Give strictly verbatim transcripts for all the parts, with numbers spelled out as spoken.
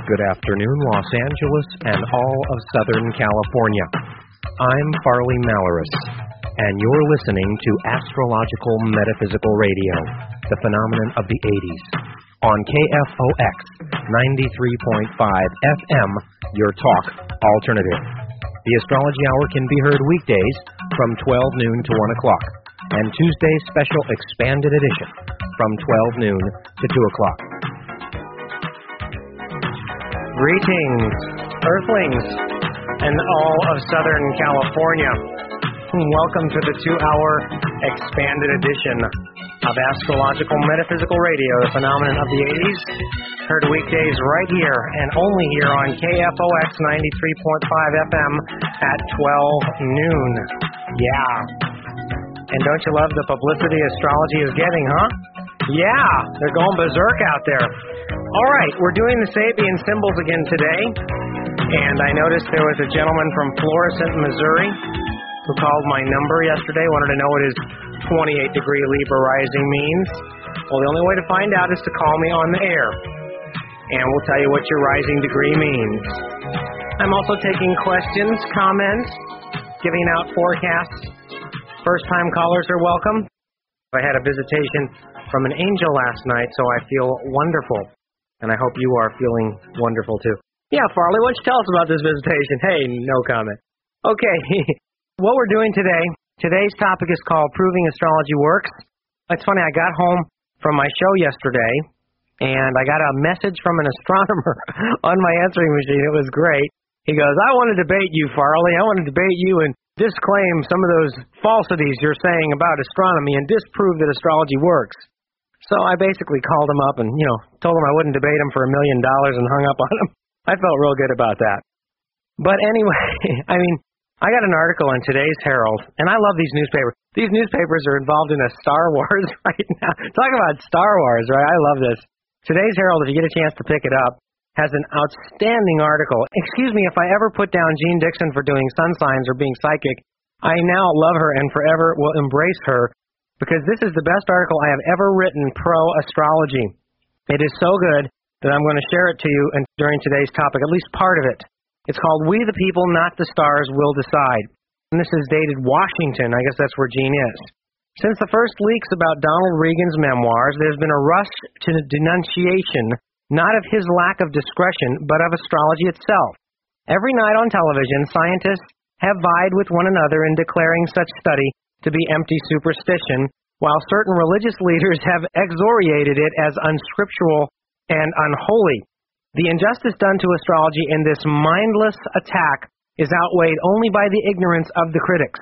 Good afternoon, Los Angeles and all of Southern California. I'm Farley Malaris, and you're listening to Astrological Metaphysical Radio, the phenomenon of the eighties, on K F O X ninety-three point five F M, your talk alternative. The Astrology Hour can be heard weekdays from twelve noon to one o'clock, and Tuesday's special expanded edition from twelve noon to two o'clock. Greetings, Earthlings, and all of Southern California. Welcome to the two-hour expanded edition of Astrological Metaphysical Radio, the phenomenon of the eighties. Heard weekdays right here and only here on K F O X ninety-three point five F M at twelve noon. Yeah. And don't you love the publicity astrology is getting, huh? Yeah, they're going berserk out there. All right, we're doing the Sabian symbols again today, and I noticed there was a gentleman from Florissant, Missouri, who called my number yesterday, wanted to know what his twenty-eight degree Libra rising means. Well, the only way to find out is to call me on the air, and we'll tell you what your rising degree means. I'm also taking questions, comments, giving out forecasts. First-time callers are welcome. I had a visitation from an angel last night, so I feel wonderful. And I hope you are feeling wonderful, too. Yeah, Farley, why don't you tell us about this visitation? Hey, no comment. Okay, what we're doing today, today's topic is called Proving Astrology Works. It's funny, I got home from my show yesterday, and I got a message from an astronomer on my answering machine. It was great. He goes, I want to debate you, Farley. I want to debate you and disclaim some of those falsities you're saying about astronomy and disprove that astrology works. So I basically called him up and, you know, told him I wouldn't debate him for a million dollars and hung up on him. I felt real good about that. But anyway, I mean, I got an article in today's Herald, and I love these newspapers. These newspapers are involved in a Star Wars right now. Talk about Star Wars, right? I love this. Today's Herald, if you get a chance to pick it up, has an outstanding article. Excuse me if I ever put down Jean Dixon for doing sun signs or being psychic. I now love her and forever will embrace her, because this is the best article I have ever written pro-astrology. It is so good that I'm going to share it to you and during today's topic, at least part of it. It's called We the People, Not the Stars Will Decide. And this is dated Washington. I guess that's where Jean is. Since the first leaks about Donald Regan's memoirs, there's been a rush to denunciation, not of his lack of discretion, but of astrology itself. Every night on television, scientists have vied with one another in declaring such study to be empty superstition, while certain religious leaders have excoriated it as unscriptural and unholy. The injustice done to astrology in this mindless attack is outweighed only by the ignorance of the critics.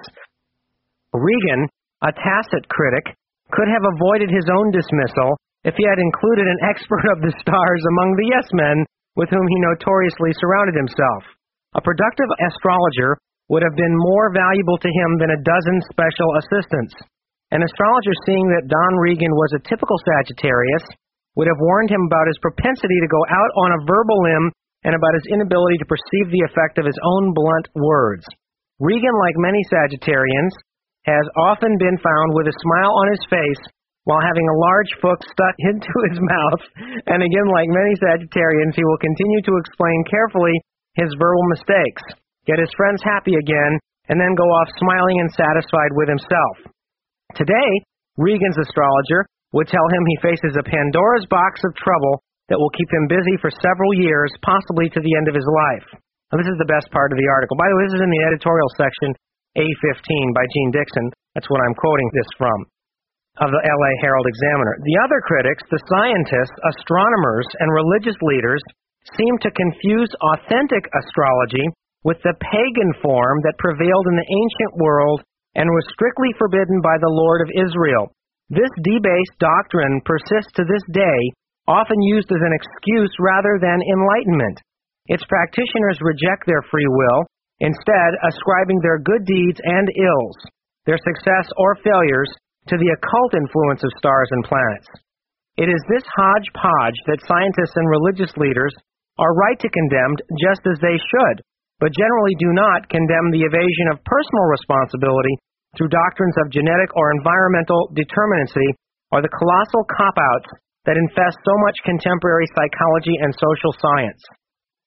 Regan, a tacit critic, could have avoided his own dismissal if he had included an expert of the stars among the yes-men with whom he notoriously surrounded himself. A productive astrologer would have been more valuable to him than a dozen special assistants. An astrologer seeing that Don Regan was a typical Sagittarius would have warned him about his propensity to go out on a verbal limb and about his inability to perceive the effect of his own blunt words. Regan, like many Sagittarians, has often been found with a smile on his face while having a large foot stuck into his mouth, and again, like many Sagittarians, he will continue to explain carefully his verbal mistakes, get his friends happy again, and then go off smiling and satisfied with himself. Today, Regan's astrologer would tell him he faces a Pandora's box of trouble that will keep him busy for several years, possibly to the end of his life. Now, this is the best part of the article. By the way, this is in the editorial section, A fifteen by Jean Dixon. That's what I'm quoting this from, of the L A Herald Examiner. The other critics, the scientists, astronomers, and religious leaders, seem to confuse authentic astrology with the pagan form that prevailed in the ancient world and was strictly forbidden by the Lord of Israel. This debased doctrine persists to this day, often used as an excuse rather than enlightenment. Its practitioners reject their free will, instead ascribing their good deeds and ills, their success or failures, to the occult influence of stars and planets. It is this hodgepodge that scientists and religious leaders are right to condemn, just as they should, but generally do not condemn the evasion of personal responsibility through doctrines of genetic or environmental determinacy or the colossal cop-outs that infest so much contemporary psychology and social science.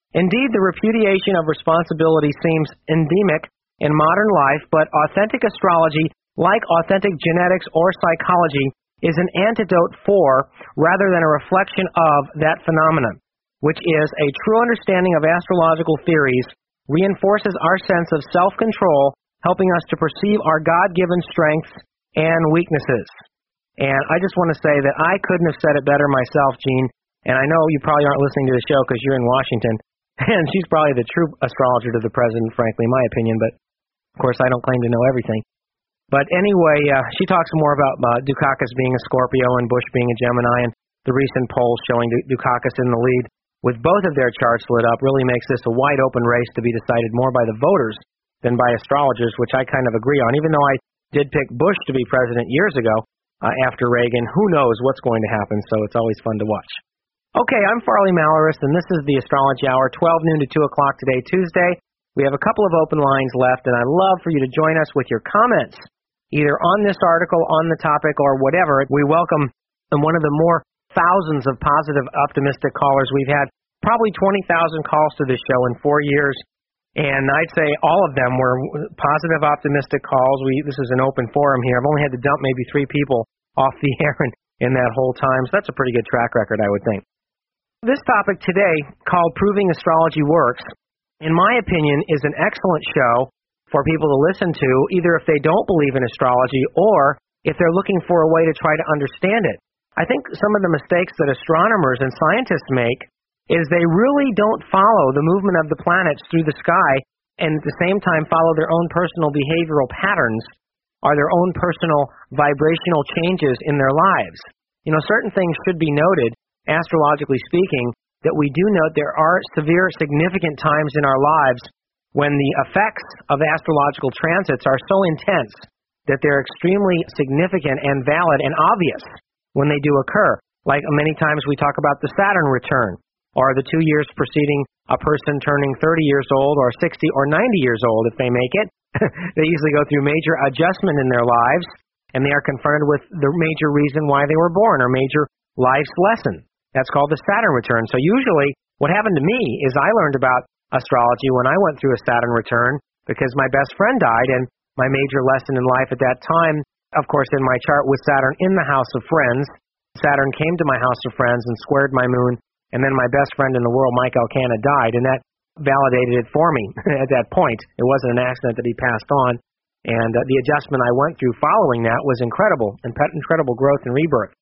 Indeed, the repudiation of responsibility seems endemic in modern life, but authentic astrology, like authentic genetics or psychology, is an antidote for, rather than a reflection of, that phenomenon, which is a true understanding of astrological theories, reinforces our sense of self-control, helping us to perceive our God-given strengths and weaknesses. And I just want to say that I couldn't have said it better myself, Jean, and I know you probably aren't listening to the show because you're in Washington, and she's probably the true astrologer to the president, frankly, in my opinion, but of course I don't claim to know everything. But anyway, uh, she talks more about uh, Dukakis being a Scorpio and Bush being a Gemini, and the recent polls showing Dukakis in the lead with both of their charts lit up really makes this a wide-open race to be decided more by the voters than by astrologers, which I kind of agree on. Even though I did pick Bush to be president years ago uh, after Reagan, who knows what's going to happen, so it's always fun to watch. Okay, I'm Farley Malorus, and this is the Astrology Hour, twelve noon to two o'clock today, Tuesday. We have a couple of open lines left, and I'd love for you to join us with your comments, either on this article, on the topic, or whatever. We welcome one of the more thousands of positive, optimistic callers. We've had probably twenty thousand calls to this show in four years, and I'd say all of them were positive, optimistic calls. We This is an open forum here. I've only had to dump maybe three people off the air in, in that whole time, so that's a pretty good track record, I would think. This topic today, called Proving Astrology Works, in my opinion, is an excellent show for people to listen to, either if they don't believe in astrology or if they're looking for a way to try to understand it. I think some of the mistakes that astronomers and scientists make is they really don't follow the movement of the planets through the sky and at the same time follow their own personal behavioral patterns or their own personal vibrational changes in their lives. You know, certain things should be noted, astrologically speaking, that we do note there are severe, significant times in our lives when the effects of astrological transits are so intense that they're extremely significant and valid and obvious when they do occur. Like many times we talk about the Saturn return, or the two years preceding a person turning thirty years old or sixty or ninety years old if they make it. They usually go through major adjustment in their lives, and they are confronted with the major reason why they were born or major life's lesson. That's called the Saturn return. So usually what happened to me is I learned about astrology when I went through a Saturn return because my best friend died, and my major lesson in life at that time, of course, in my chart was Saturn in the house of friends. Saturn came to my house of friends and squared my moon, and then my best friend in the world, Mike Elkanah, died, and that validated it for me at that point. It wasn't an accident that he passed on, and uh, the adjustment I went through following that was incredible, and incredible growth and rebirth.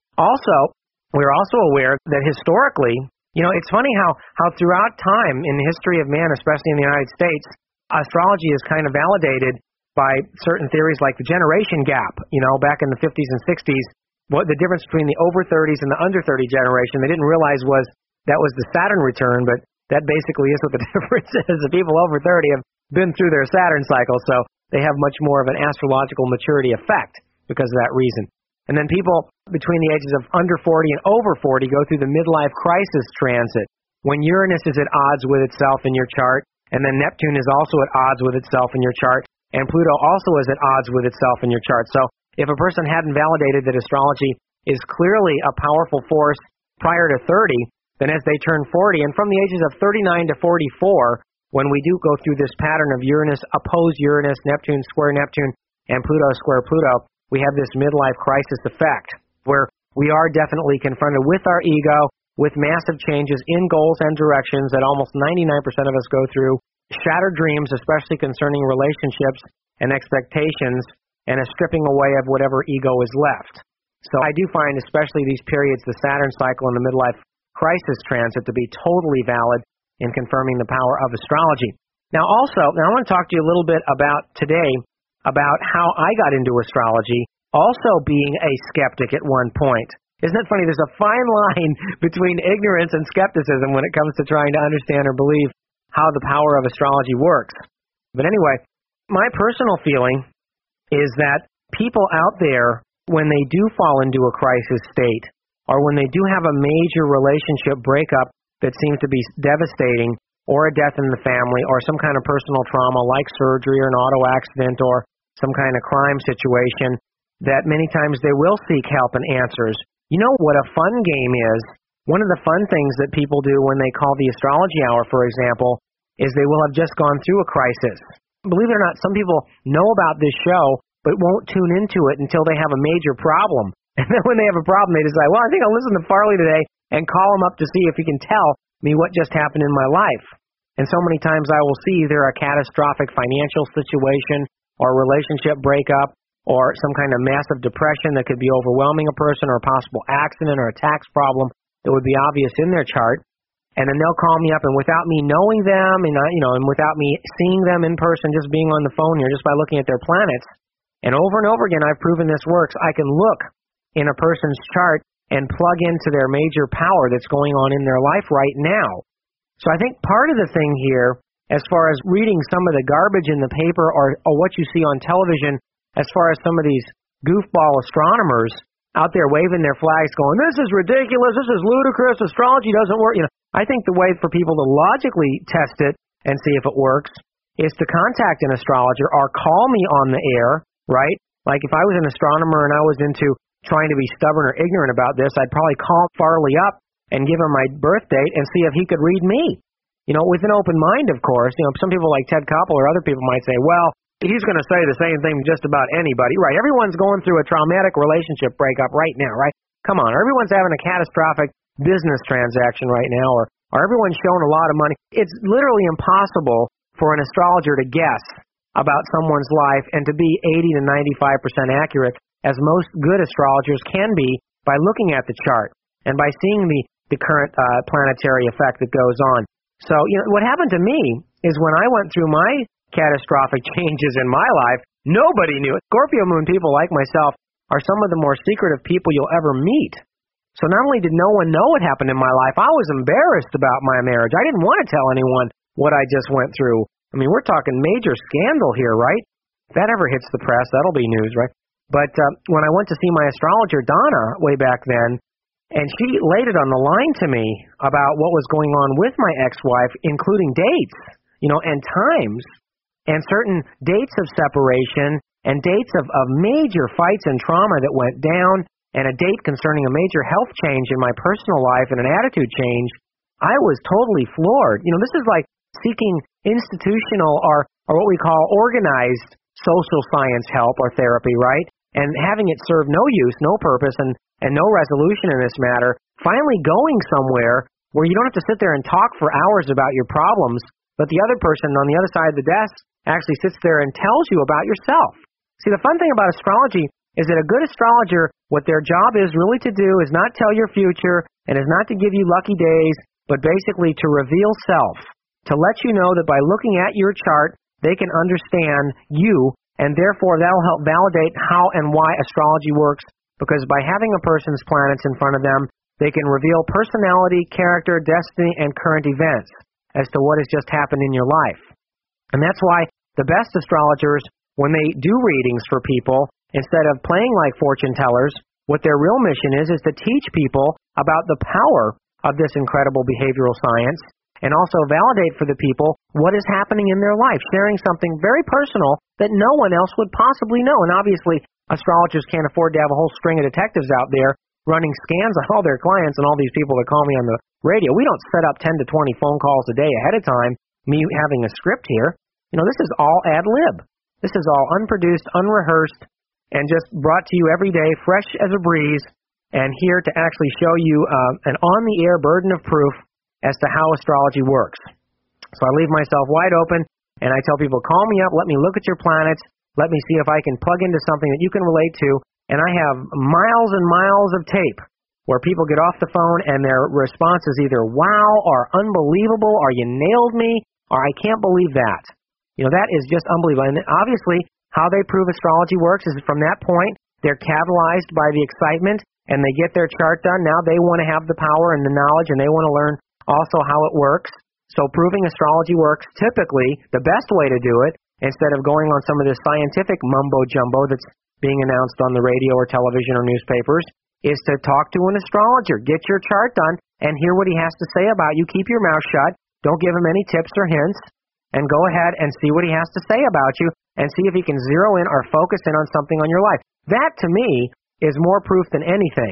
Also, we're also aware that historically, you know, it's funny how, how throughout time in the history of man, especially in the United States, astrology is kind of validated by certain theories like the generation gap. You know, back in the fifties and sixties, what the difference between the over thirties and the under thirty generation, they didn't realize was that was the Saturn return, but that basically is what the difference is. The people over thirty have been through their Saturn cycle, so they have much more of an astrological maturity effect because of that reason. And then people between the ages of under forty and over forty go through the midlife crisis transit, when Uranus is at odds with itself in your chart, and then Neptune is also at odds with itself in your chart, and Pluto also is at odds with itself in your chart. So if a person hadn't validated that astrology is clearly a powerful force prior to thirty, then as they turn forty, and from the ages of thirty-nine to forty-four, when we do go through this pattern of Uranus oppose Uranus, Neptune square Neptune, and Pluto square Pluto, we have this midlife crisis effect where we are definitely confronted with our ego, with massive changes in goals and directions that almost ninety-nine percent of us go through, shattered dreams, especially concerning relationships and expectations, and a stripping away of whatever ego is left. So I do find especially these periods, the Saturn cycle and the midlife crisis transit, to be totally valid in confirming the power of astrology. Now also, now I want to talk to you a little bit about today about how I got into astrology, also being a skeptic at one point. Isn't it funny? There's a fine line between ignorance and skepticism when it comes to trying to understand or believe how the power of astrology works. But anyway, my personal feeling is that people out there, when they do fall into a crisis state, or when they do have a major relationship breakup that seems to be devastating, or a death in the family, or some kind of personal trauma like surgery or an auto accident or some kind of crime situation, that many times they will seek help and answers. You know what a fun game is One of the fun things that people do when they call the astrology hour, for example, is they will have just gone through a crisis. Believe it or not, some people know about this show, but won't tune into it until they have a major problem. And then when they have a problem, they decide, well, I think I'll listen to Farley today and call him up to see if he can tell me what just happened in my life. And so many times I will see either a catastrophic financial situation or a relationship breakup or some kind of massive depression that could be overwhelming a person, or a possible accident or a tax problem that would be obvious in their chart. And then they'll call me up, and without me knowing them, and you know, and without me seeing them in person, just being on the phone here, just by looking at their planets, and over and over again, I've proven this works. I can look in a person's chart and plug into their major power that's going on in their life right now. So I think part of the thing here, as far as reading some of the garbage in the paper or, or what you see on television, as far as some of these goofball astronomers out there waving their flags going, this is ridiculous, this is ludicrous, astrology doesn't work. You know, I think the way for people to logically test it and see if it works is to contact an astrologer or call me on the air, right? Like if I was an astronomer and I was into trying to be stubborn or ignorant about this, I'd probably call Farley up and give him my birth date and see if he could read me. You know, with an open mind, of course. You know, some people like Ted Koppel or other people might say, well, he's going to say the same thing just about anybody. Right, everyone's going through a traumatic relationship breakup right now, right? Come on, everyone's having a catastrophic business transaction right now, or, or everyone's showing a lot of money. It's literally impossible for an astrologer to guess about someone's life and to be eighty to ninety-five percent accurate, as most good astrologers can be by looking at the chart and by seeing the, the current uh, planetary effect that goes on. So, you know, what happened to me is when I went through my catastrophic changes in my life, nobody knew it. Scorpio moon people like myself are some of the more secretive people you'll ever meet. So not only did no one know what happened in my life, I was embarrassed about my marriage. I didn't want to tell anyone what I just went through. I mean, we're talking major scandal here, right? If that ever hits the press, that'll be news, right? But uh, when I went to see my astrologer, Donna, way back then, and she laid it on the line to me about what was going on with my ex-wife, including dates, you know, and times, and certain dates of separation, and dates of, of major fights and trauma that went down, and a date concerning a major health change in my personal life and an attitude change. I was totally floored. You know, this is like seeking institutional or, or what we call organized social science help or therapy, right? And having it serve no use, no purpose, and, and no resolution in this matter, finally going somewhere where you don't have to sit there and talk for hours about your problems, but the other person on the other side of the desk actually sits there and tells you about yourself. See, the fun thing about astrology is that a good astrologer, what their job is really to do is not tell your future and is not to give you lucky days, but basically to reveal self, to let you know that by looking at your chart, they can understand you, and therefore that'll help validate how and why astrology works, because by having a person's planets in front of them, they can reveal personality, character, destiny, and current events as to what has just happened in your life. And that's why the best astrologers, when they do readings for people, instead of playing like fortune tellers, what their real mission is, is to teach people about the power of this incredible behavioral science, and also validate for the people what is happening in their life, sharing something very personal that no one else would possibly know. And obviously, astrologers can't afford to have a whole string of detectives out there running scans on all their clients and all these people that call me on the radio. We don't set up ten to twenty phone calls a day ahead of time, me having a script here. You know, this is all ad lib. This is all unproduced, unrehearsed, and just brought to you every day, fresh as a breeze, and here to actually show you uh, an on-the-air burden of proof as to how astrology works. So I leave myself wide open, and I tell people, call me up, let me look at your planets, let me see if I can plug into something that you can relate to, and I have miles and miles of tape where people get off the phone and their response is either wow or unbelievable or you nailed me or I can't believe that. You know, that is just unbelievable. And obviously, how they prove astrology works is from that point, they're catalyzed by the excitement and they get their chart done. Now they want to have the power and the knowledge and they want to learn also how it works. So proving astrology works, typically, the best way to do it, instead of going on some of this scientific mumbo-jumbo that's being announced on the radio or television or newspapers, is to talk to an astrologer. Get your chart done and hear what he has to say about you. Keep your mouth shut. Don't give him any tips or hints. And go ahead and see what he has to say about you and see if he can zero in or focus in on something on your life. That, to me, is more proof than anything.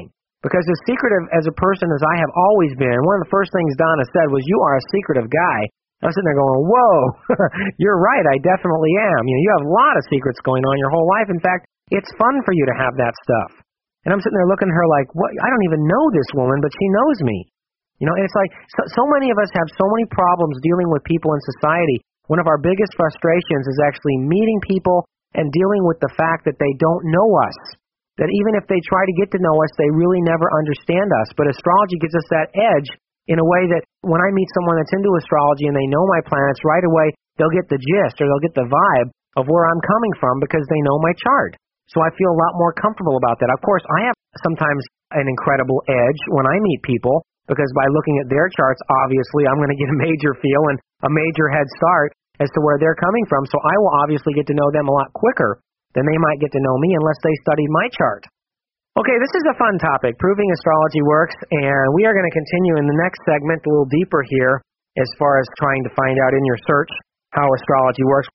Because as secretive as a person as I have always been, one of the first things Donna said was, you are a secretive guy. I was sitting there going, whoa, you're right, I definitely am. You know, you have a lot of secrets going on your whole life. In fact, it's fun for you to have that stuff. And I'm sitting there looking at her like, what? I don't even know this woman, but she knows me. You know, and it's like so, so many of us have so many problems dealing with people in society. One of our biggest frustrations is actually meeting people and dealing with the fact that they don't know us. That even if they try to get to know us, they really never understand us. But astrology gives us that edge in a way that when I meet someone that's into astrology and they know my planets, right away they'll get the gist or they'll get the vibe of where I'm coming from because they know my chart. So I feel a lot more comfortable about that. Of course, I have sometimes an incredible edge when I meet people because by looking at their charts, obviously I'm going to get a major feel and a major head start as to where they're coming from. So I will obviously get to know them a lot quicker than they might get to know me unless they studied my chart. Okay, this is a fun topic, proving astrology works, and we are going to continue in the next segment a little deeper here as far as trying to find out in your search how astrology works.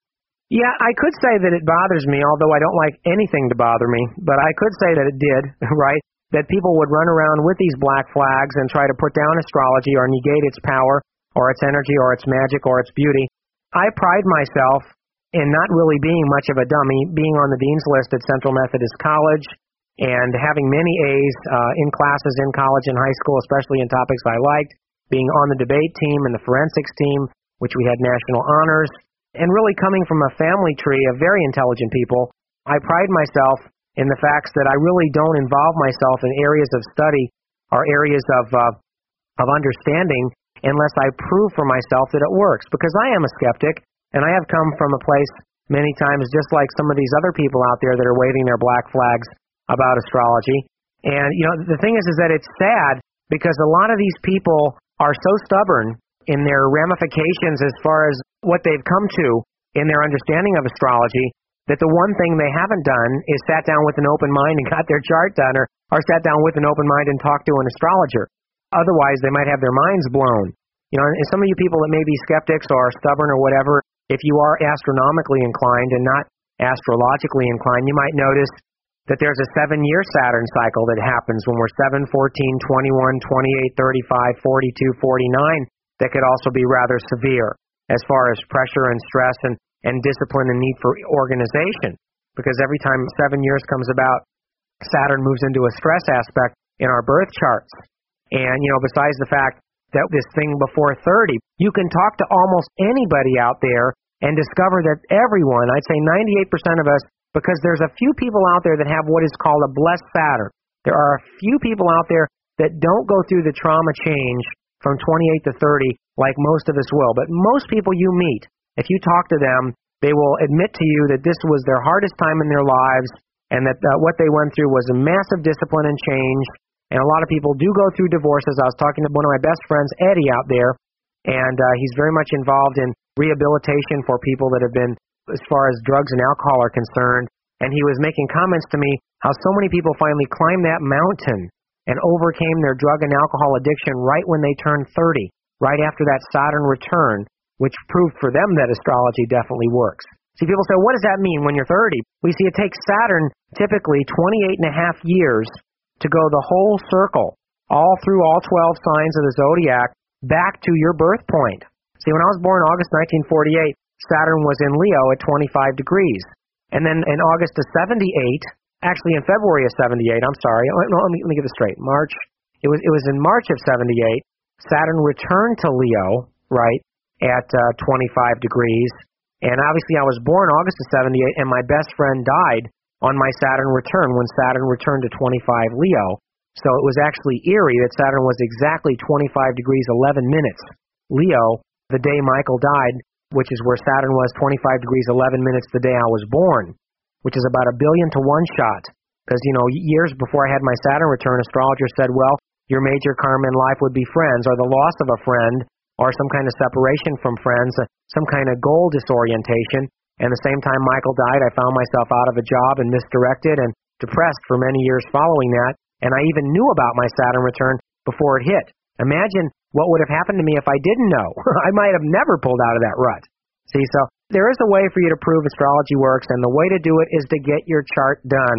Yeah, I could say that it bothers me, although I don't like anything to bother me, but I could say that it did, right? That people would run around with these black flags and try to put down astrology or negate its power or its energy or its magic or its beauty. I pride myself in not really being much of a dummy, being on the dean's list at Central Methodist College and having many A's uh, in classes in college and high school, especially in topics I liked, being on the debate team and the forensics team, which we had national honors, and really coming from a family tree of very intelligent people. I pride myself in the facts that I really don't involve myself in areas of study or areas of uh, of understanding unless I prove for myself that it works, because I am a skeptic. And I have come from a place many times just like some of these other people out there that are waving their black flags about astrology. And, you know, the thing is, is that it's sad because a lot of these people are so stubborn in their ramifications as far as what they've come to in their understanding of astrology that the one thing they haven't done is sat down with an open mind and got their chart done or, or sat down with an open mind and talked to an astrologer. Otherwise, they might have their minds blown. You know, and some of you people that may be skeptics or stubborn or whatever, if you are astronomically inclined and not astrologically inclined, you might notice that there's a seven-year Saturn cycle that happens when we're seven, fourteen, twenty-one, twenty-eight, thirty-five, forty-two, forty-nine that could also be rather severe as far as pressure and stress and, and discipline and need for organization. Because every time seven years comes about, Saturn moves into a stress aspect in our birth charts. And, you know, besides the fact that this thing before thirty, you can talk to almost anybody out there and discover that everyone, I'd say ninety-eight percent of us, because there's a few people out there that have what is called a blessed Saturn. There are a few people out there that don't go through the trauma change from twenty-eight to thirty like most of us will. But most people you meet, if you talk to them, they will admit to you that this was their hardest time in their lives and that uh, what they went through was a massive discipline and change. And a lot of people do go through divorces. I was talking to one of my best friends, Eddie, out there, and uh, he's very much involved in rehabilitation for people that have been, as far as drugs and alcohol are concerned. And he was making comments to me how so many people finally climbed that mountain and overcame their drug and alcohol addiction right when they turned thirty, right after that Saturn return, which proved for them that astrology definitely works. See, people say, what does that mean when you're thirty? We see it takes Saturn typically twenty-eight and a half years to go the whole circle, all through all twelve signs of the zodiac, back to your birth point. See, when I was born August nineteen forty-eight, Saturn was in Leo at twenty-five degrees. And then in August of seventy-eight, actually in February of seventy-eight, I'm sorry, no, let me, let me get this straight. March, it was, it was in March of seventy-eight, Saturn returned to Leo, right, at uh, twenty-five degrees. And obviously I was born August of seventy-eight, and my best friend died on my Saturn return when Saturn returned to twenty-five Leo. So it was actually eerie that Saturn was exactly twenty-five degrees eleven minutes Leo the day Michael died, which is where Saturn was twenty-five degrees eleven minutes the day I was born, which is about a billion to one shot. Because, you know, years before I had my Saturn return, astrologers said, well, your major karma in life would be friends or the loss of a friend or some kind of separation from friends, some kind of goal disorientation. And the same time Michael died, I found myself out of a job and misdirected and depressed for many years following that. And I even knew about my Saturn return before it hit. Imagine what would have happened to me if I didn't know. I might have never pulled out of that rut. See, so there is a way for you to prove astrology works, and the way to do it is to get your chart done.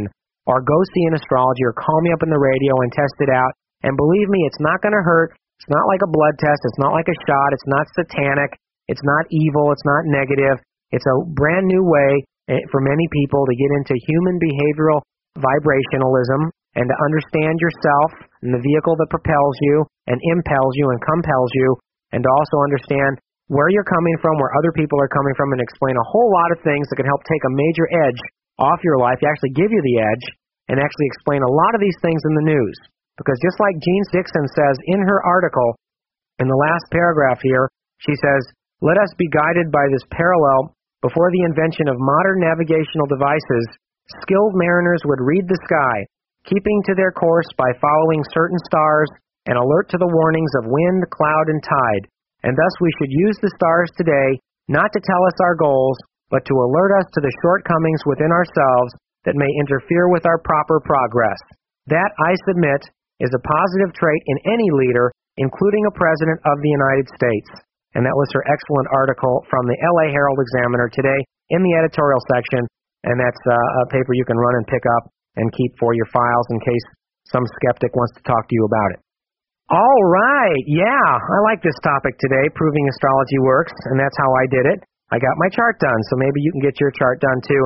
or go see an astrologer or call me up on the radio and test it out. And believe me, it's not going to hurt. It's not like a blood test. It's not like a shot. It's not satanic. It's not evil. It's not negative. It's a brand new way for many people to get into human behavioral vibrationalism and to understand yourself and the vehicle that propels you and impels you and compels you, and to also understand where you're coming from, where other people are coming from, and explain a whole lot of things that can help take a major edge off your life, actually give you the edge, and actually explain a lot of these things in the news. Because just like Jean Dixon says in her article, in the last paragraph here, she says, "Let us be guided by this parallel. Before the invention of modern navigational devices, skilled mariners would read the sky, keeping to their course by following certain stars and alert to the warnings of wind, cloud, and tide. And thus we should use the stars today not to tell us our goals, but to alert us to the shortcomings within ourselves that may interfere with our proper progress. That, I submit, is a positive trait in any leader, including a president of the United States." And that was her excellent article from the L A Herald Examiner today in the editorial section, and that's uh, a paper you can run and pick up and keep for your files in case some skeptic wants to talk to you about it. All right, yeah, I like this topic today, proving astrology works, and that's how I did it. I got my chart done, so maybe you can get your chart done too.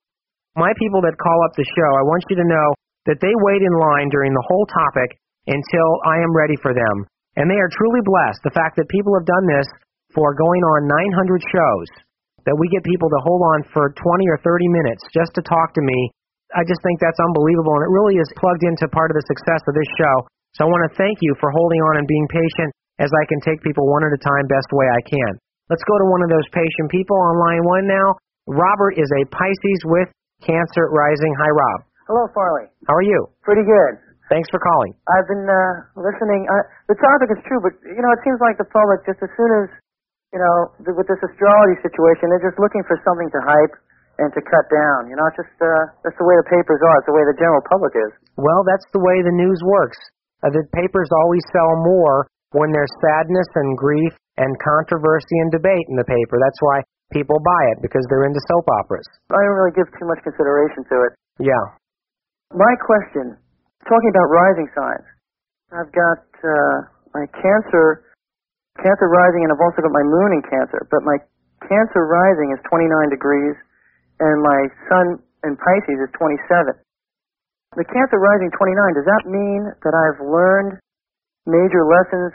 My people that call up the show, I want you to know that they wait in line during the whole topic until I am ready for them. And they are truly blessed. The fact that people have done this for going on nine hundred shows, that we get people to hold on for twenty or thirty minutes just to talk to me, I just think that's unbelievable, and it really is plugged into part of the success of this show. So I want to thank you for holding on and being patient as I can take people one at a time best way I can. Let's go to one of those patient people on line one now. Robert is a Pisces with Cancer rising. Hi, Rob. Hello, Farley. How are you? Pretty good. Thanks for calling. I've been uh, listening. Uh, the topic is true, but, you know, it seems like the public, just as soon as, you know, th- with this astrology situation, they're just looking for something to hype and to cut down. You know, it's just, uh, that's the way the papers are. It's the way the general public is. Well, that's the way the news works. Uh, the papers always sell more when there's sadness and grief and controversy and debate in the paper. That's why people buy it, because they're into soap operas. I don't really give too much consideration to it. Yeah. My question, talking about rising signs, I've got uh, my Cancer, Cancer rising, and I've also got my moon in Cancer. But my Cancer rising is twenty-nine degrees, and my Sun in Pisces is twenty-seven. The Cancer rising twenty-nine, does that mean that I've learned major lessons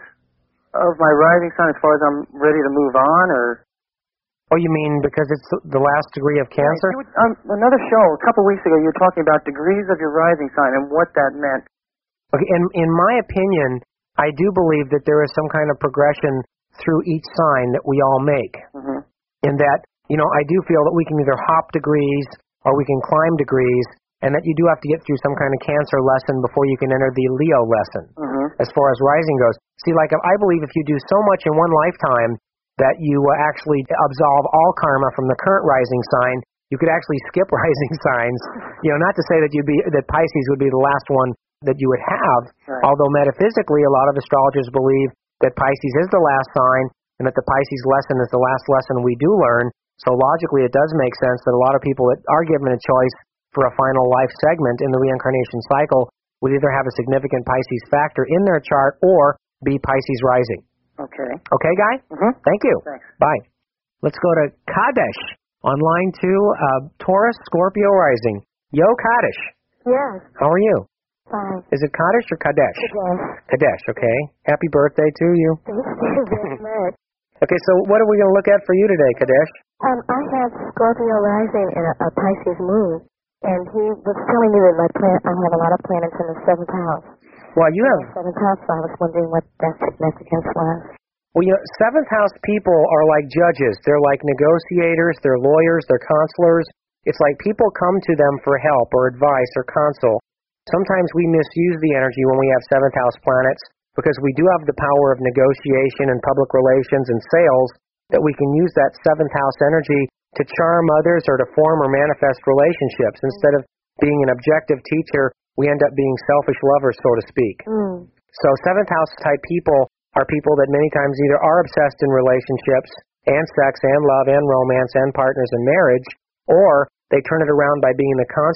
of my rising sign as far as I'm ready to move on, or? Oh, you mean because it's the last degree of Cancer? Right. Um, another show a couple weeks ago, you were talking about degrees of your rising sign and what that meant. Okay, in, in my opinion, I do believe that there is some kind of progression through each sign that we all make. Mm-hmm. In that, you know, I do feel that we can either hop degrees or we can climb degrees, and that you do have to get through some kind of Cancer lesson before you can enter the Leo lesson, mm-hmm. as far as rising goes. See, like, I believe if you do so much in one lifetime that you uh, actually absolve all karma from the current rising sign, you could actually skip rising signs. You know, not to say that you'd be that Pisces would be the last one that you would have, right. Although metaphysically a lot of astrologers believe that Pisces is the last sign and that the Pisces lesson is the last lesson we do learn. So logically it does make sense that a lot of people that are given a choice for a final life segment in the reincarnation cycle would either have a significant Pisces factor in their chart or be Pisces rising. Okay. Okay, Guy? Mm-hmm. Thank you. Thanks. Bye. Let's go to Kadesh on line two, uh, Taurus, Scorpio rising. Yo, Kadesh. Yes. How are you? Fine. Is it Kadesh or Kadesh? Kadesh. Kadesh, okay. Happy birthday to you. Thank you very much. Okay, so what are we going to look at for you today, Kadesh? Um, I have Scorpio rising and a, a Pisces moon, and he was telling me that my plan, I have a lot of planets in the seventh house. Well, you have... Seventh house, so I was wondering what that significance was. Well, you know, seventh house people are like judges. They're like negotiators, they're lawyers, they're counselors. It's like people come to them for help or advice or counsel. Sometimes we misuse the energy when we have seventh house planets because we do have the power of negotiation and public relations and sales, that we can use that seventh house energy to charm others or to form or manifest relationships. Instead of being an objective teacher, we end up being selfish lovers, so to speak. Mm. So seventh house type people are people that many times either are obsessed in relationships and sex and love and romance and partners and marriage, or they turn it around by being the counselor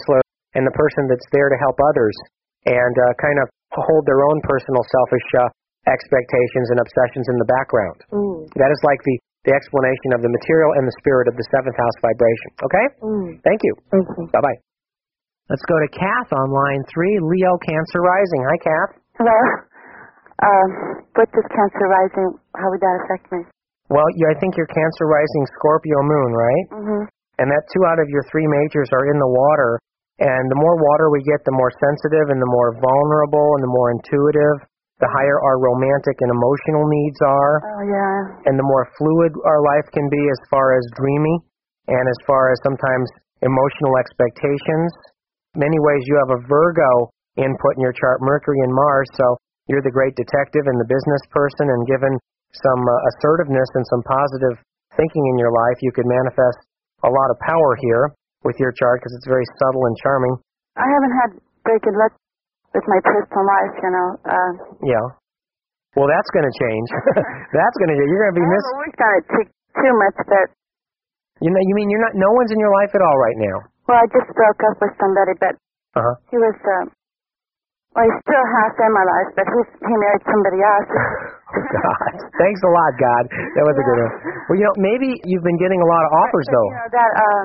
and the person that's there to help others, and uh, kind of hold their own personal selfish uh, expectations and obsessions in the background. Mm. That is like the, the explanation of the material and the spirit of the seventh house vibration. Okay? Mm. Thank you. Thank you. Bye-bye. Let's go to Kath on line three, Leo Cancer Rising. Hi, Kath. Hello. Um, what does Cancer Rising, how would that affect me? Well, you, I think you're Cancer Rising Scorpio Moon, right? Mm-hmm. And that two out of your three majors are in the water. And the more water we get, the more sensitive and the more vulnerable and the more intuitive, the higher our romantic and emotional needs are. Oh, yeah. And the more fluid our life can be as far as dreamy and as far as sometimes emotional expectations. Many ways you have a Virgo input in your chart, Mercury and Mars, so you're the great detective and the business person, and given some uh, assertiveness and some positive thinking in your life, you could manifest a lot of power here with your chart because it's very subtle and charming. I haven't had very good luck with my personal life, you know. Uh, yeah. Well, that's going to change. That's going to you're going to be I miss. haven't worked on it too, too much, but You know, you mean you're not? No one's in your life at all right now. well, I just broke up with somebody, but Uh huh. he was. Uh, well, he's still half in my life, but he's, he married somebody else. Oh God! Thanks a lot, God. That was a good one. Well, you know, maybe you've been getting a lot of offers but, though. You know, that um,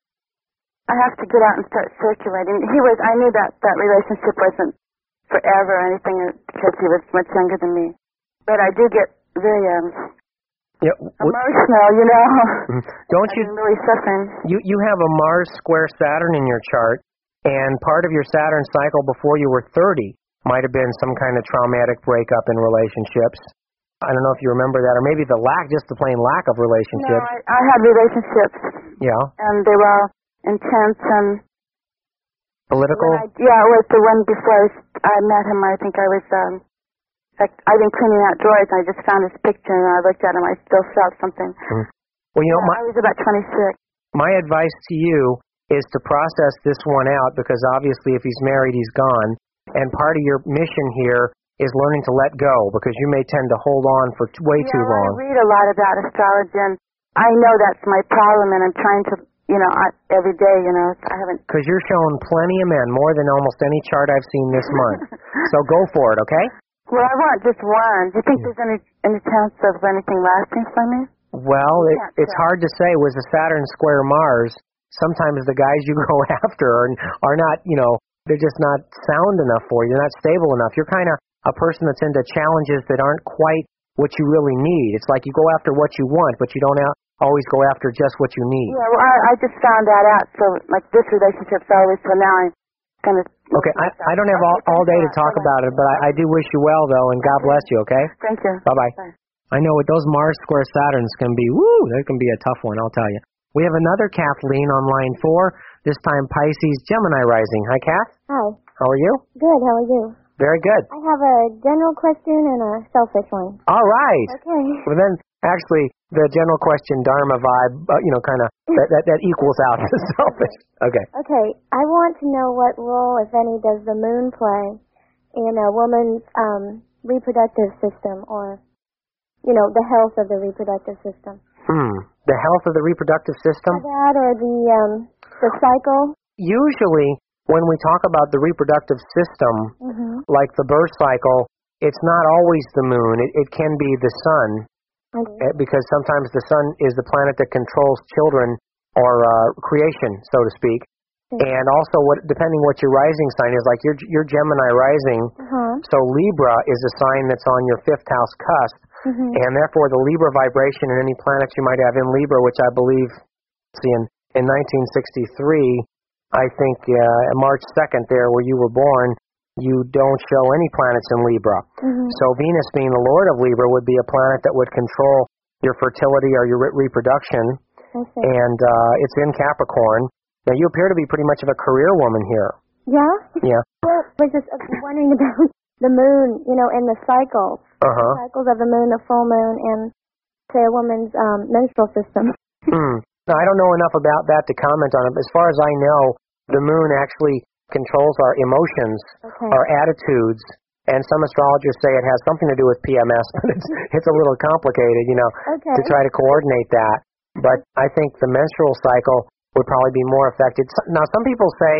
I have to get out and start circulating. He was. I knew that that relationship wasn't forever or anything because he was much younger than me. But I do get very um, Yeah. w- emotional, you know. Don't you? I'm really suffering. You you have a Mars square Saturn in your chart, and part of your Saturn cycle before you were thirty might have been some kind of traumatic breakup in relationships. I don't know if you remember that, or maybe the lack, just the plain lack of No, relationships. I, I had relationships, Yeah. and they were all intense and. Political. When I, yeah, it was the one before I, was- I met him. I think I was. Um, in fact, I've been cleaning out drawers, and I just found his picture, and I looked at him. I still felt something. Mm. Well, you know, Yeah, my I was about twenty-six. my advice to you is to process this one out, because obviously if he's married, he's gone. And part of your mission here is learning to let go, because you may tend to hold on for t- way yeah, too well, long. I read a lot about astrology, and I know that's my problem, and I'm trying to, you know, I, every day, you know, I haven't. Because you're showing plenty of men, more than almost any chart I've seen this month. So go for it, okay? Well, I want just one. Do you think there's any any chance of anything lasting for me? Well, it, can't it's tell. hard to say. With a Saturn square Mars, sometimes the guys you go after are, are not, you know, they're just not sound enough for you. They're not stable enough. You're kind of a person that's into challenges that aren't quite what you really need. It's like you go after what you want, but you don't a- always go after just what you need. Yeah, well, I, I just found that out. So, like, this relationship's always, so now I'm kind of. Okay, I, I don't have all, all day to talk about it, but I, I do wish you well, though, and God bless you, okay? Thank you. Bye-bye. Bye. I know with those Mars square Saturns can be, woo, that can be a tough one, I'll tell you. We have another Kathleen on line four, this time Pisces Gemini rising. Hi, Kath. Hi. How are you? Good. How are you? Very good. I have a general question and a selfish one. All right. Okay. Well, then, actually, the general question Dharma vibe, uh, you know, kind of, that, that, that equals out the selfish. Okay. Okay. I want to know what role, if any, does the moon play in a woman's um, reproductive system, or, you know, the health of the reproductive system? Hmm. The health of the reproductive system? That or the um, the cycle? Usually, when we talk about the reproductive system, Mm-hmm. like the birth cycle, it's not always the moon. It, it can be the sun, Okay. eh, because sometimes the sun is the planet that controls children or uh, creation, so to speak. Okay. And also, what depending what your rising sign is, like your your Gemini rising, Uh-huh. so Libra is a sign that's on your fifth house cusp, Mm-hmm. and therefore the Libra vibration and any planets you might have in Libra, which I believe, see, in, in nineteen sixty-three, I think uh, March second there where you were born, you don't show any planets in Libra. Mm-hmm. So Venus, being the Lord of Libra, would be a planet that would control your fertility or your re- reproduction, I see. and uh, it's in Capricorn. Now, you appear to be pretty much of a career woman here. Yeah? Yeah. Well, I was just uh, wondering about the moon, you know, and the cycles. Uh-huh. Cycles of the moon, the full moon, and, say, a woman's um, menstrual system. Hmm. Now, I don't know enough about that to comment on it, but as far as I know, the moon actually controls our emotions, Okay. our attitudes, and some astrologers say it has something to do with P M S, but it's, it's a little complicated, you know, Okay. to try to coordinate that. But I think the menstrual cycle would probably be more affected. S- Now, some people say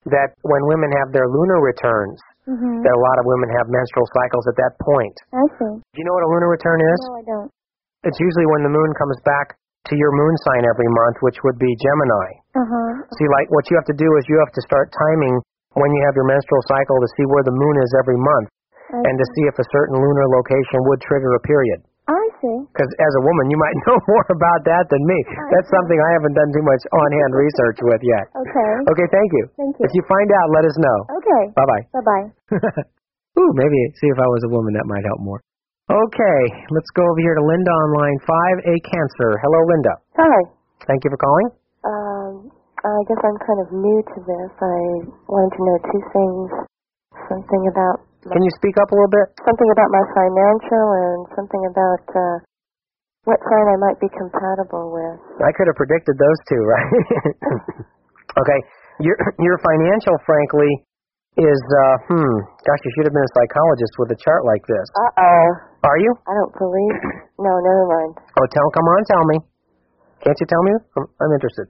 that when women have their lunar returns, Mm-hmm. that a lot of women have menstrual cycles at that point. I see. Do you know what a lunar return is? No, I don't. It's usually when the moon comes back to your moon sign every month, which would be Gemini. Uh-huh. See, like, what you have to do is you have to start timing when you have your menstrual cycle to see where the moon is every month I and to see if a certain lunar location would trigger a period. I see. Because as a woman, you might know more about that than me. That's something I haven't done too much on-hand research with yet. Okay. Okay, thank you. Thank you. If you find out, let us know. Okay. Bye-bye. Bye-bye. Ooh, maybe see if I was a woman, that might help more. Okay, let's go over here to Linda on line five, a Cancer. Hello, Linda. Hi. Thank you for calling. Um, I guess I'm kind of new to this. I wanted to know two things. Something about Can you speak up a little bit? something about my financial and something about uh, what sign I might be compatible with. I could have predicted those two, right? Okay, your your financial, frankly, is uh, hmm. Gosh, you should have been a psychologist with a chart like this. Uh-oh. Are you? I don't believe. No, never mind. Oh, tell. Come on, tell me. Can't you tell me? I'm, I'm interested.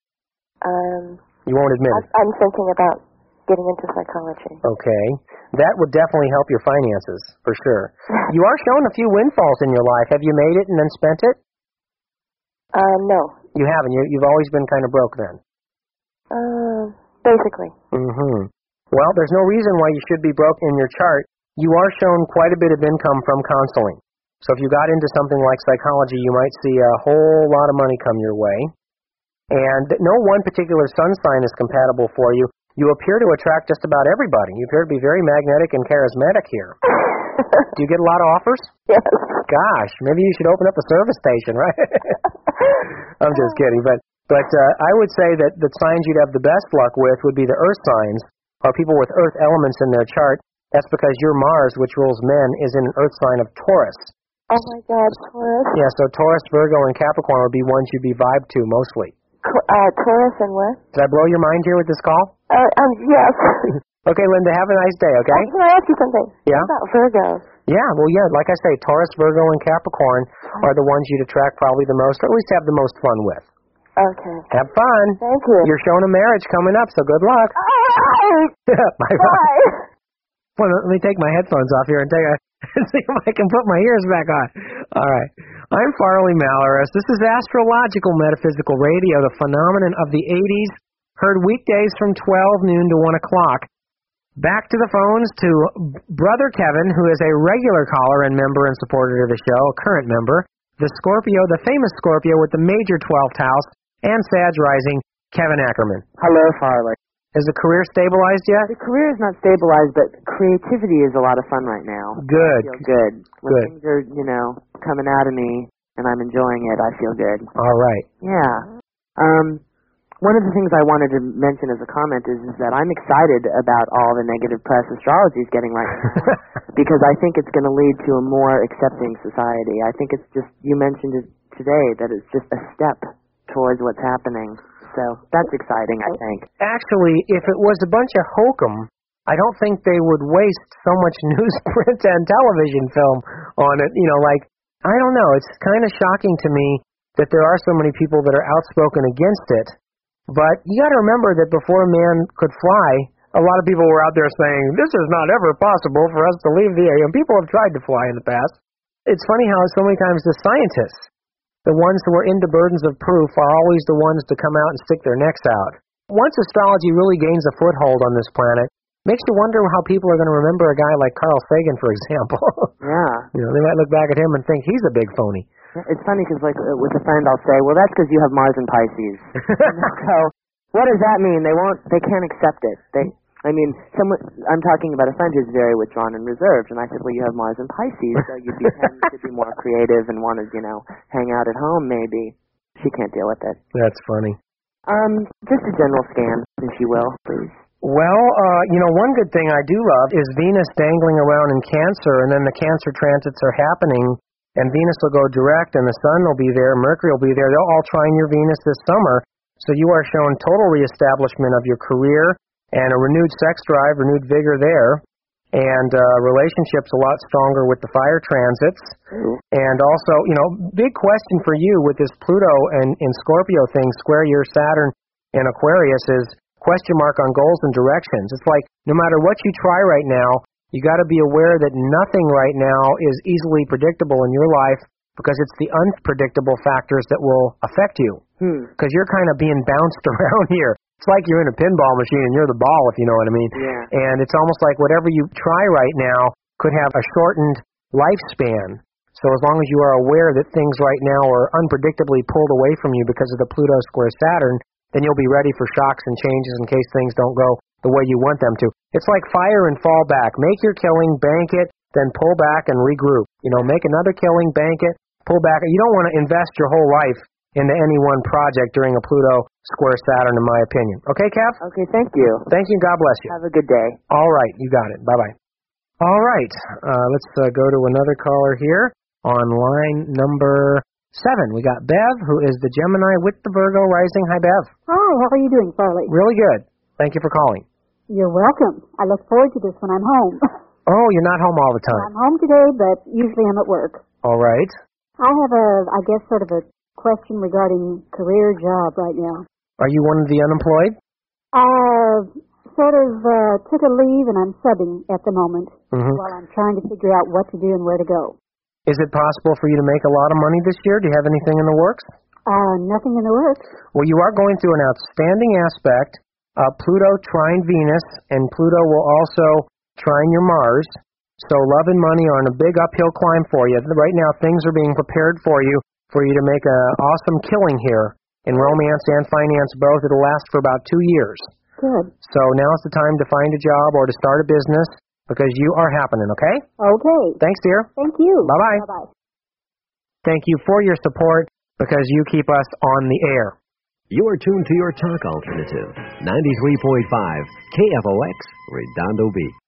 Um, You won't admit I, it. I'm thinking about getting into psychology. Okay, that would definitely help your finances for sure. You are showing a few windfalls in your life. Have you made it and then spent it? Uh, no. You haven't. You, you've always been kind of broke then. Uh, basically. Mm-hmm. Well, there's no reason why you should be broke in your chart. You are shown quite a bit of income from counseling. So if you got into something like psychology, you might see a whole lot of money come your way. And no one particular sun sign is compatible for you. You appear to attract just about everybody. You appear to be very magnetic and charismatic here. Do you get a lot of offers? Yes. Gosh, maybe you should open up a service station, right? I'm just kidding. But but uh, I would say that the signs you'd have the best luck with would be the earth signs, or people with earth elements in their chart. That's because your Mars, which rules men, is in an earth sign of Taurus. Oh, my God, Taurus. Yeah, so Taurus, Virgo, and Capricorn would be ones you'd be vibed to mostly. Uh, Taurus and what? Did I blow your mind here with this call? Uh, um, yes. Okay, Linda, have a nice day, okay? Can I ask you something? Yeah? What about Virgo? Yeah, well, yeah, like I say, Taurus, Virgo, and Capricorn are the ones you'd attract probably the most, or at least have the most fun with. Okay. Have fun. Thank you. You're showing a marriage coming up, so good luck. All right. Bye-bye. Bye. Well, let me take my headphones off here and take a, see if I can put my ears back on. All right. I'm Farley Malaris. This is Astrological Metaphysical Radio, the phenomenon of the eighties, heard weekdays from twelve noon to one o'clock. Back to the phones to Brother Kevin, who is a regular caller and member and supporter of the show, a current member, the Scorpio, the famous Scorpio with the major twelfth house, and Sag rising, Kevin Ackerman. Hello, Farley. Is the career stabilized yet? The career is not stabilized, but creativity is a lot of fun right now. Good. I feel good. When Good. things are, you know, coming out of me and I'm enjoying it, I feel good. All right. Yeah. Um, one of the things I wanted to mention as a comment is, is that I'm excited about all the negative press astrology is getting right now because I think it's going to lead to a more accepting society. I think it's just, you mentioned it today, that it's just a step towards what's happening. So that's exciting, I think. Actually, if it was a bunch of hokum, I don't think they would waste so much newsprint and television film on it. You know, like, I don't know. It's kind of shocking to me that there are so many people that are outspoken against it. But you got to remember that before a man could fly, a lot of people were out there saying, this is not ever possible for us to leave the air. And people have tried to fly in the past. It's funny how so many times the scientists, the ones who are into burdens of proof, are always the ones to come out and stick their necks out. Once astrology really gains a foothold on this planet, makes you wonder how people are going to remember a guy like Carl Sagan, for example. Yeah. You know, they might look back at him and think he's a big phony. It's funny because, like, uh, with a friend, I'll say, well, that's because you have Mars and Pisces. So, what does that mean? They won't, they can't accept it. They, I mean, someone, I'm talking about a friend who's very withdrawn and reserved, and I said, well, you have Mars and Pisces, so you'd be, tend to be more creative and want to, you know, hang out at home, maybe. She can't deal with it. That's funny. Um, just a general scan, if you will, please. Well, uh, you know, one good thing I do love is Venus dangling around in Cancer, and then the Cancer transits are happening, and Venus will go direct, and the Sun will be there, Mercury will be there. They'll all trine your Venus this summer, so you are shown total reestablishment of your career and a renewed sex drive, renewed vigor there, and uh, relationships a lot stronger with the fire transits. Ooh. And also, you know, big question for you with this Pluto and in Scorpio thing, square your Saturn in Aquarius is, question mark on goals and directions. It's like no matter what you try right now, you got to be aware that nothing right now is easily predictable in your life because it's the unpredictable factors that will affect you. Because hmm. you're kind of being bounced around here. It's like you're in a pinball machine and you're the ball, if you know what I mean. Yeah. And it's almost like whatever you try right now could have a shortened lifespan. So as long as you are aware that things right now are unpredictably pulled away from you because of the Pluto square Saturn, then you'll be ready for shocks and changes in case things don't go the way you want them to. It's like fire and fall back. Make your killing, bank it, then pull back and regroup. You know, make another killing, bank it, pull back. You don't want to invest your whole life into any one project during a Pluto square Saturn, in my opinion. Okay, Kev? Okay, thank you. Thank you, and God bless you. Have a good day. All right, you got it. Bye-bye. All right, uh, let's uh, go to another caller here on line number seven. We got Bev, who is the Gemini with the Virgo rising. Hi, Bev. Hi, how are you doing, Farley? Really good. Thank you for calling. You're welcome. I look forward to this when I'm home. Oh, you're not home all the time. I'm home today, but usually I'm at work. All right. I have a, I guess, sort of a question regarding career job right now. Are you one of the unemployed? Uh, sort of uh, took a leave and I'm subbing at the moment mm-hmm. while I'm trying to figure out what to do and where to go. Is it possible for you to make a lot of money this year? Do you have anything in the works? Uh, nothing in the works. Well, you are going through an outstanding aspect. Uh, Pluto trine Venus, and Pluto will also trine your Mars. So love and money are on a big uphill climb for you. Right now, things are being prepared for you, for you to make an awesome killing here in romance and finance both. It'll last for about two years. Good. So now's the time to find a job or to start a business because you are happening, okay? Okay. Thanks, dear. Thank you. Bye-bye. Bye-bye. Thank you for your support because you keep us on the air. You're tuned to your talk alternative, ninety-three point five K F O X, Redondo Beach.